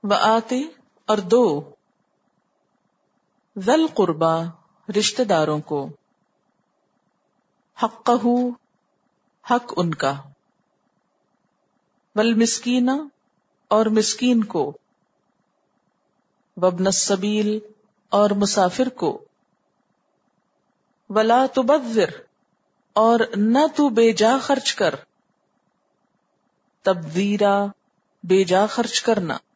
व आते और दो, ज़ल कुर्बा रिश्तेदारों को, हक़्क़हू हक उनका, वल मिस्कीना और मिस्कीन को, वब्न सबील और मुसाफिर को, वला तुबज़्ज़िर और न तू बेजा खर्च कर, तब्ज़ीरा बेजा खर्च करना।